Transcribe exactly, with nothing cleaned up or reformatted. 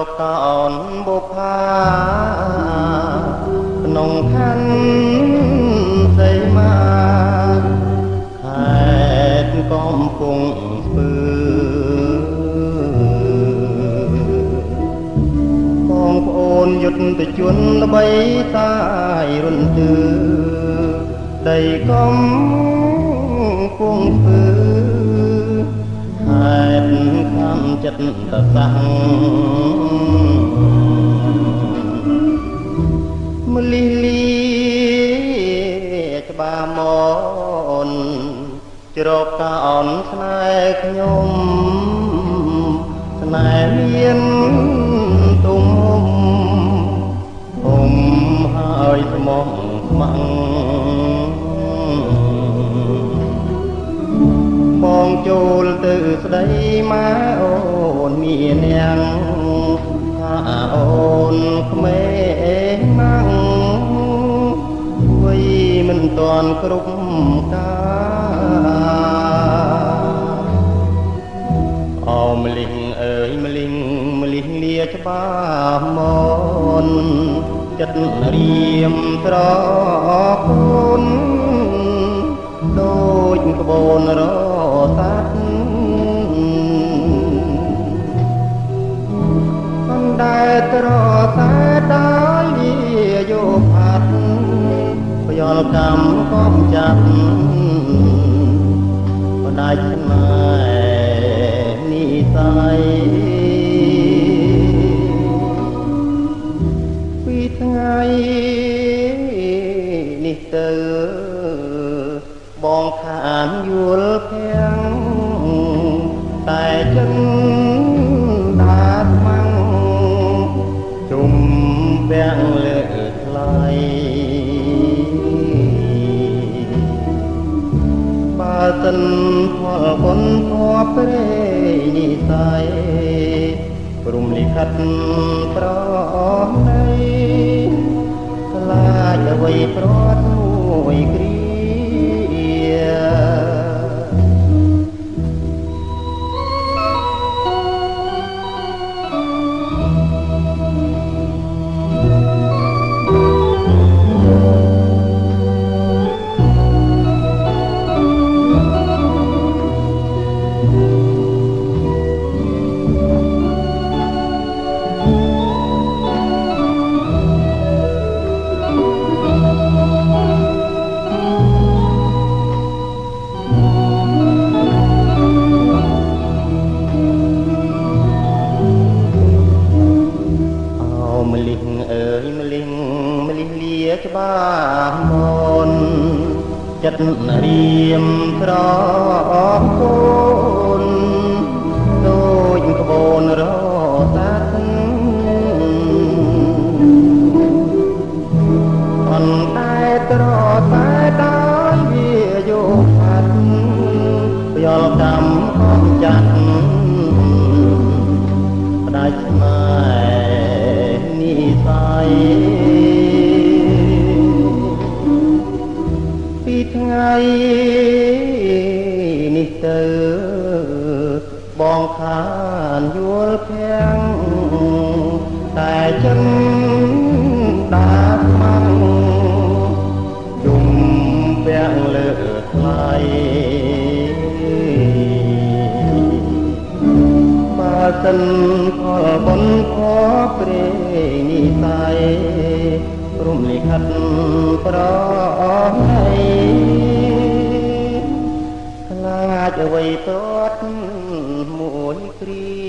កកោនបុផាក្នុងខណ្ឌសីមាខេត្តកំពង់ស្ពឺបងប្អូនយុទ្ធជនល្បីតាយរុនទឺដីកំពង់ស្ពឺខេត្តខំចិត្តតសាំងមលិលីច្បាមនច្រកកោនស្នេហ៍ខ្ញុំស្នេហ៍មានទុំអុំហើយស្មោះខ្មាំងបងចូលទៅស្ដីម៉ែអូនមាននាងថាអូនក្មេងណាំងវ័យមិនតាន់គ្រប់កាអោមលិងអើយមលិងមលិងលាច្បាស់មនចិត្តរៀមត្រកូនដូចក្បូនរសាត់អណ្ដែតត្រសាដល់លាយោផាត់ប្រយល់កម្មកំចាត់បដាច់ស្នេហ៍និស័យពីថ្ងៃនេះទៅបងខានយល់ភាំងតែចិនដាត់ម៉ាំងជុំពាំងលើថ្លៃបើសិនផលបុណ្យធម៌ព្រេនិស័យព្រមលិខិតប្រណីខ្លាចអ្វីប្រត់មួយគ្រាច្បាស់មនចិត្តរៀមត្រកូនដូចក្បូនរសាត់អណ្ដែតត្រតែដល់វាយោផាត់ប្រយល់កម្មកំចាត់ផ្ដាច់ស្នេហ៍និស័យថ្ងៃនេះទៅបងខានយល់ភាំងតែចិនដាត់ម៉ាំងជុំពាំងលើថ្លៃបើសិនផលបុណ្យខព្រេនិស័យព្រមលិខិតប្រណីខ្លាចអ្វីទាត់មួយគ្រា